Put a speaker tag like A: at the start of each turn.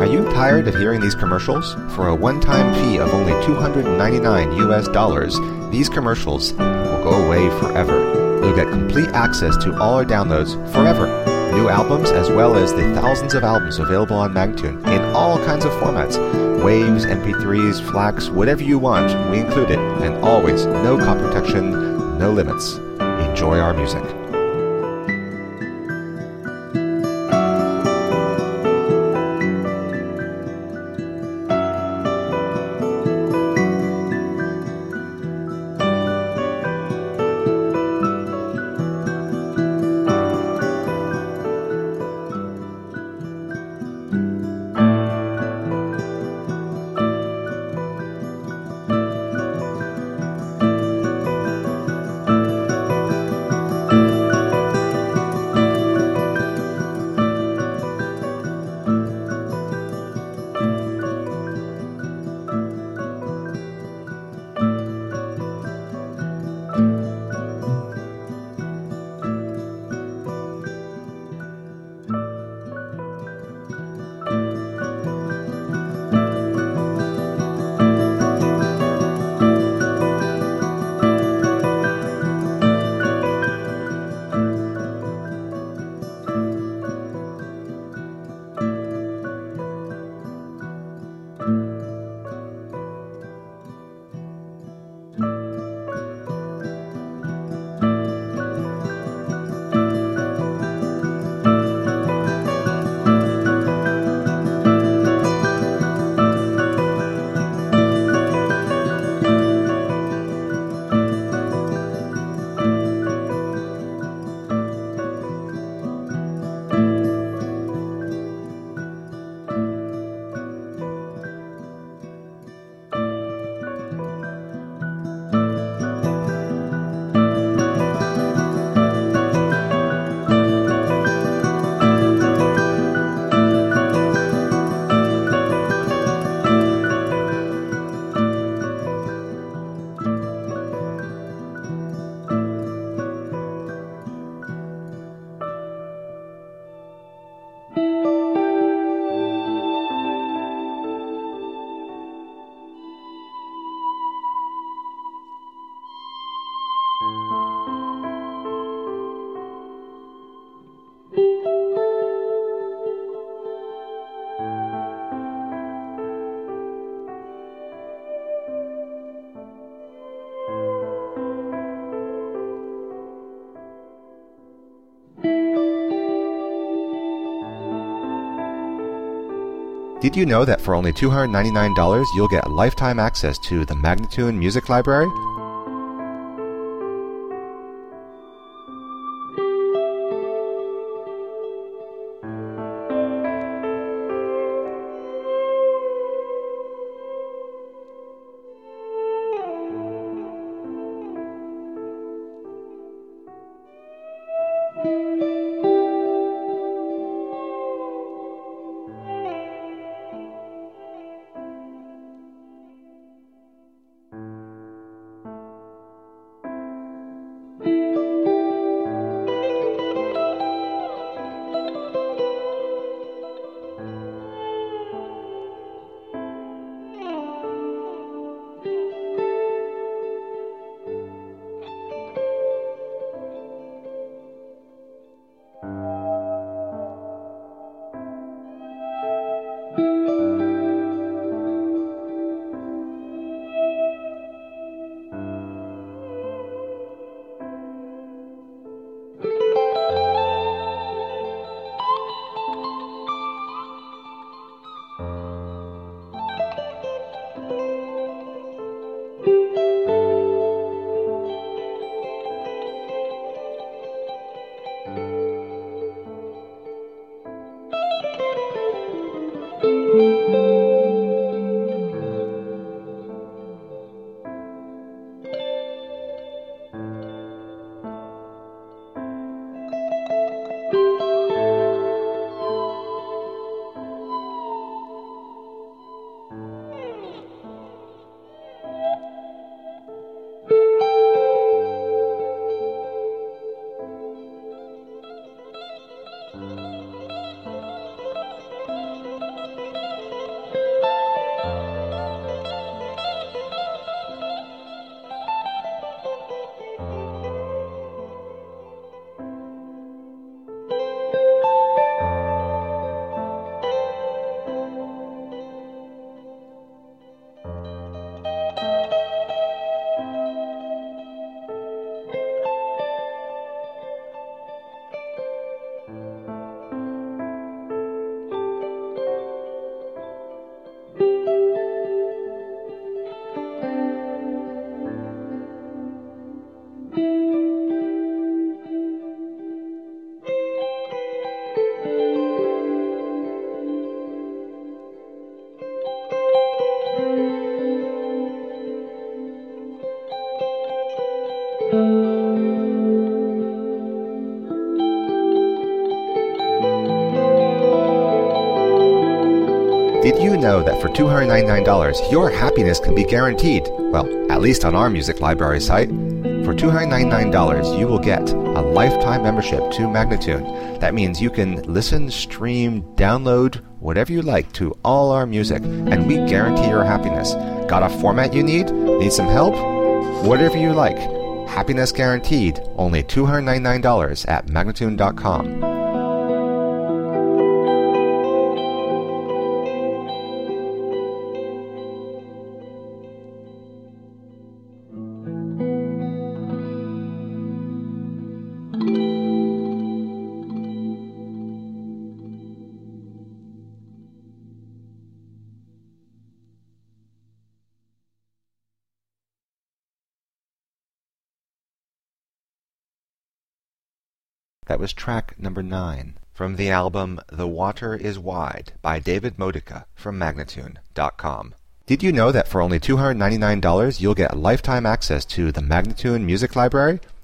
A: Are you tired of hearing these commercials? For a one-time fee of only $299 US, these commercials will go away forever. You'll get complete access to all our downloads forever. New albums as well as the thousands of albums available on Magnatune in all kinds of formats. Waves, MP3s, FLACs, whatever you want, we include it. And always, no copy protection, no limits. Enjoy our music. Did you know that for only $299 you'll get lifetime access to the Magnatune Music Library? Did you know that for $299, your happiness can be guaranteed? Well, at least on our music library site. For $299, you will get a lifetime membership to Magnatune. That means you can listen, stream, download, whatever you like to all our music, and we guarantee your happiness. Got a format you need? Need some help? Whatever you like. Happiness guaranteed. Only $299 at Magnatune.com. That was track number 9 from the album The Water is Wide by David Modica from Magnatune.com. Did you know that for only $299 you'll get lifetime access to the Magnatune Music Library?